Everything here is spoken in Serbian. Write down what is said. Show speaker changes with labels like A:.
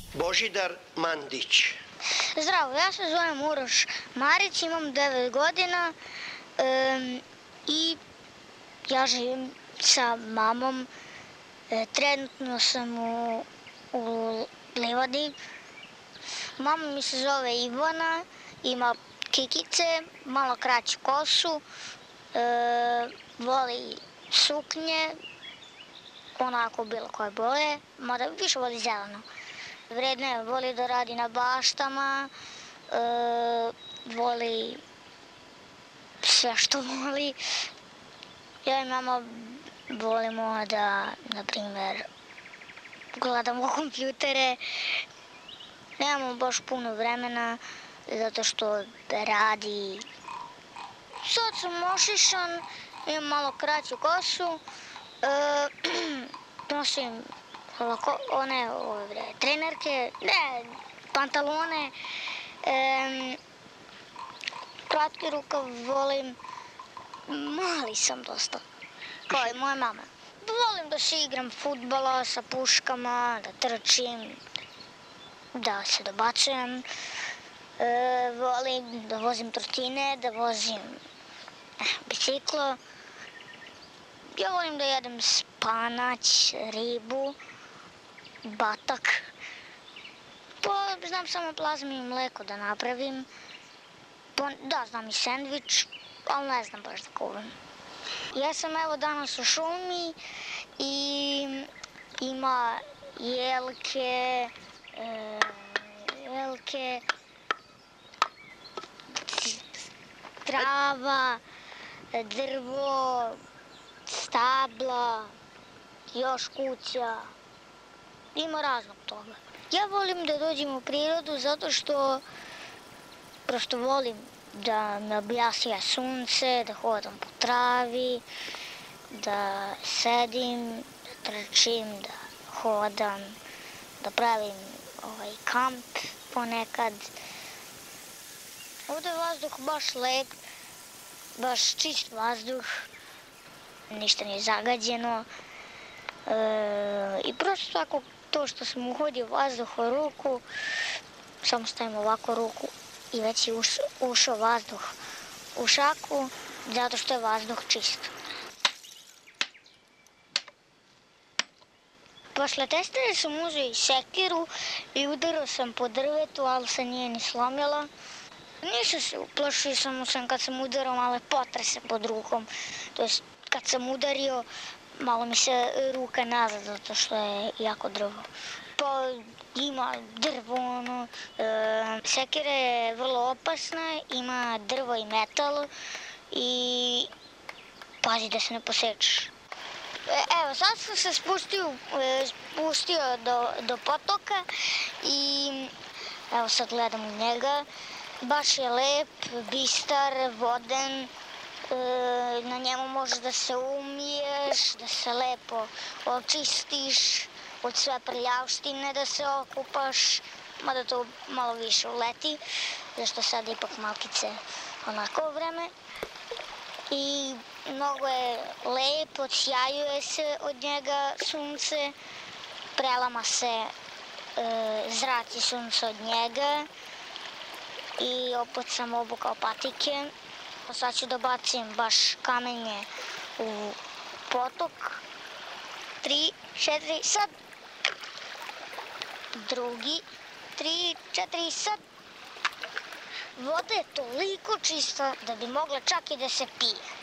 A: Božidar Mandić.
B: Zdravo, ja se zovem Uroš Marić, imam 9 godina i ja živim sa mamom. Trenutno sam u livadi. Mama mi se zove Ivana, ima kikice, malo kraću kosu, voli suknje, onako bilo koje boje, mada više voli zeleno. Vredno je, voli da radi na baštama, voli sve što voli. Ja i mama volimo da, na primjer, gledamo kompjutere. Nemamo baš puno vremena, zato što radi. Sad sam ošišan, imam malo kraću kosu, nosim one trenerke, ne, pantalone, kratki rukav volim, mali sam dosta, kao i moja mama. Volim da se igram fudbala sa puškama, da trčim, da se dobacujem, volim da vozim trotine, da vozim biciklo. Ja volim da jedem spanać, ribu, batak. Pa znam samo plazmu i mleko da napravim. Da, znam i sendvič, ali ne znam baš da kuvam. Ja sam evo danas u šumi i ima jelke, trava, drvo, stabla, još kuća, ima raznog toga. Ja volim da dođem u prirodu zato što prosto volim da me objasja sunce, da hodam po travi, da sedim, da trčim, da hodam, da pravim kamp ponekad. Ovdje je vazduh baš lep, baš čist vazduh, ništa nije zagađeno i prosto tako to što sam uhodio vazduh u ruku, samo stavim ovako ruku i već je ušao vazduh u šaku zato što je vazduh čist. Posle testere sam uzeo i sekiru i udarao sam po drvetu, ali se nije ni slomila. Nisam se uplašio, samo sam kad sam udarao malo potrese pod rukom. To jest kad sam udario, malo mi se ruka nazad zato što je jako drvo. Pa ima drvo, sekira je vrlo opasna, ima drvo i metal i pazi da se ne posečeš. Evo, sad sam se spustio do potoka i evo sad gledam u njega. Baš je lep, bistar, voden, na njemu možeš da se umiješ, da se lepo očistiš, od sve prljavštine da se okupaš, mada to malo više uleti, zašto sad ipak malkice onako vreme. I mnogo je lep, odsjajuje se od njega sunce, prelama se zrak i sunce od njega i opet sam obukao patike. Sad ću da bacim baš kamenje u potok. 3, 4, sad. Drugi, 3, 4, sad. Voda je toliko čista da bi mogla čak i da se pije.